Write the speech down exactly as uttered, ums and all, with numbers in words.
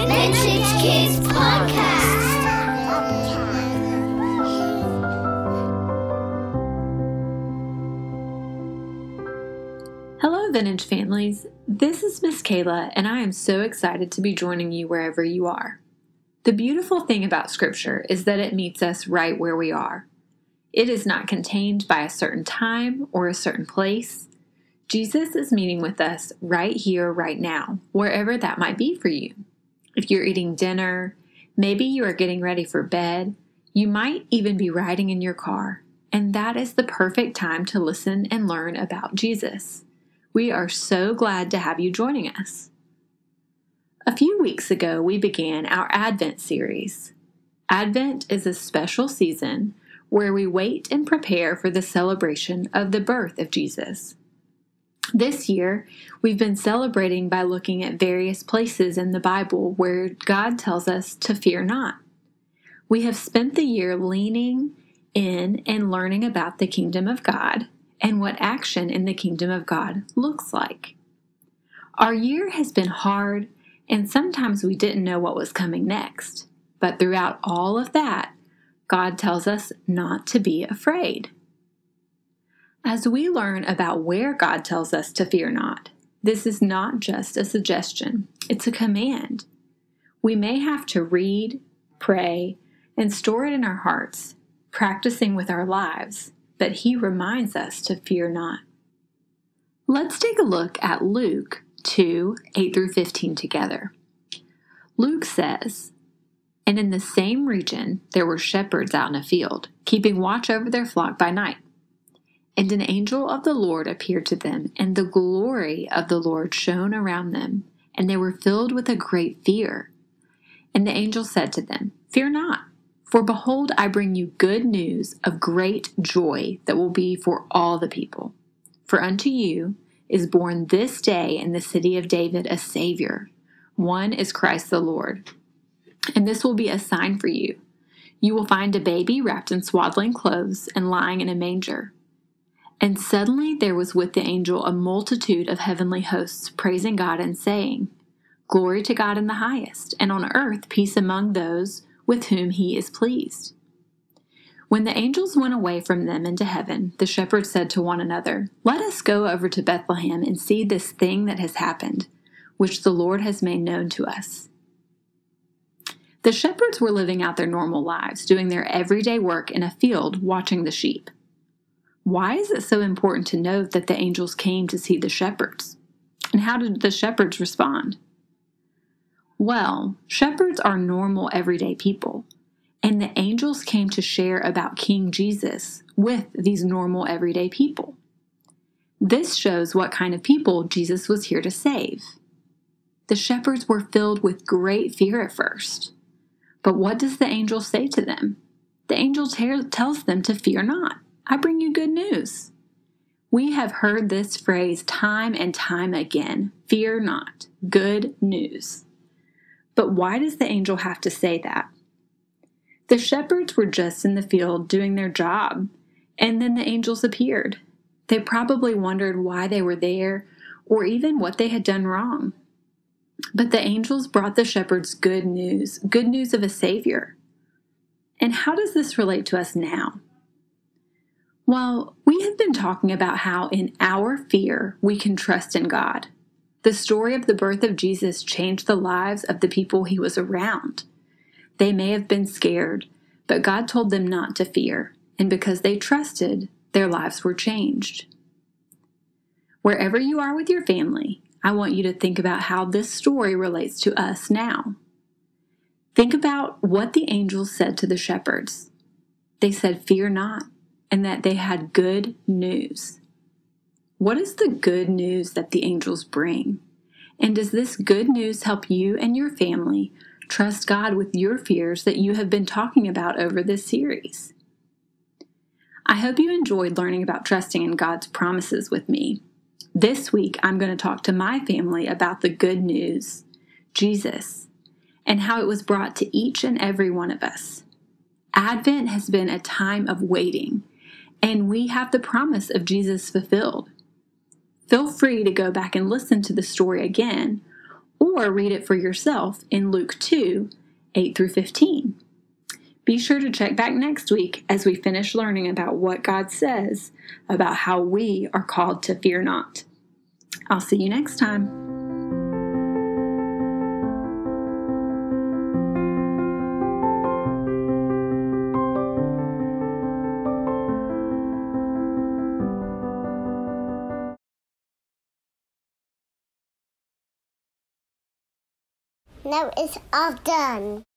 Vintage Kids Podcast. Hello, Vintage families. This is Miss Kayla, and I am so excited to be joining you wherever you are. The beautiful thing about Scripture is that it meets us right where we are. It is not contained by a certain time or a certain place. Jesus is meeting with us right here, right now, wherever that might be for you. If you're eating dinner, maybe you are getting ready for bed, you might even be riding in your car, and that is the perfect time to listen and learn about Jesus. We are so glad to have you joining us. A few weeks ago, we began our Advent series. Advent is a special season where we wait and prepare for the celebration of the birth of Jesus. This year, we've been celebrating by looking at various places in the Bible where God tells us to fear not. We have spent the year leaning in and learning about the kingdom of God and what action in the kingdom of God looks like. Our year has been hard, and sometimes we didn't know what was coming next. But throughout all of that, God tells us not to be afraid. As we learn about where God tells us to fear not, this is not just a suggestion, it's a command. We may have to read, pray, and store it in our hearts, practicing with our lives, but He reminds us to fear not. Let's take a look at Luke two, eight through fifteen together. Luke says, "And in the same region there were shepherds out in a field, keeping watch over their flock by night. And an angel of the Lord appeared to them, and the glory of the Lord shone around them, and they were filled with a great fear. And the angel said to them, 'Fear not, for behold, I bring you good news of great joy that will be for all the people. For unto you is born this day in the city of David a Savior. One is Christ the Lord. And this will be a sign for you. You will find a baby wrapped in swaddling clothes and lying in a manger.' And suddenly there was with the angel a multitude of heavenly hosts praising God and saying, 'Glory to God in the highest, and on earth peace among those with whom He is pleased.' When the angels went away from them into heaven, the shepherds said to one another, 'Let us go over to Bethlehem and see this thing that has happened, which the Lord has made known to us.'" The shepherds were living out their normal lives, doing their everyday work in a field, watching the sheep. Why is it so important to note that the angels came to see the shepherds? And how did the shepherds respond? Well, shepherds are normal everyday people, and the angels came to share about King Jesus with these normal everyday people. This shows what kind of people Jesus was here to save. The shepherds were filled with great fear at first. But what does the angel say to them? The angel te- tells them to fear not. I bring you good news. We have heard this phrase time and time again. Fear not. Good news. But why does the angel have to say that? The shepherds were just in the field doing their job, and then the angels appeared. They probably wondered why they were there, or even what they had done wrong. But the angels brought the shepherds good news, good news of a Savior. And how does this relate to us now? Well, we have been talking about how in our fear we can trust in God. The story of the birth of Jesus changed the lives of the people He was around. They may have been scared, but God told them not to fear, and because they trusted, their lives were changed. Wherever you are with your family, I want you to think about how this story relates to us now. Think about what the angels said to the shepherds. They said, "Fear not," and that they had good news. What is the good news that the angels bring? And does this good news help you and your family trust God with your fears that you have been talking about over this series? I hope you enjoyed learning about trusting in God's promises with me. This week, I'm going to talk to my family about the good news, Jesus, and how it was brought to each and every one of us. Advent has been a time of waiting, and we have the promise of Jesus fulfilled. Feel free to go back and listen to the story again, or read it for yourself in Luke two, eight through fifteen. Be sure to check back next week as we finish learning about what God says about how we are called to fear not. I'll see you next time. Now it's all done.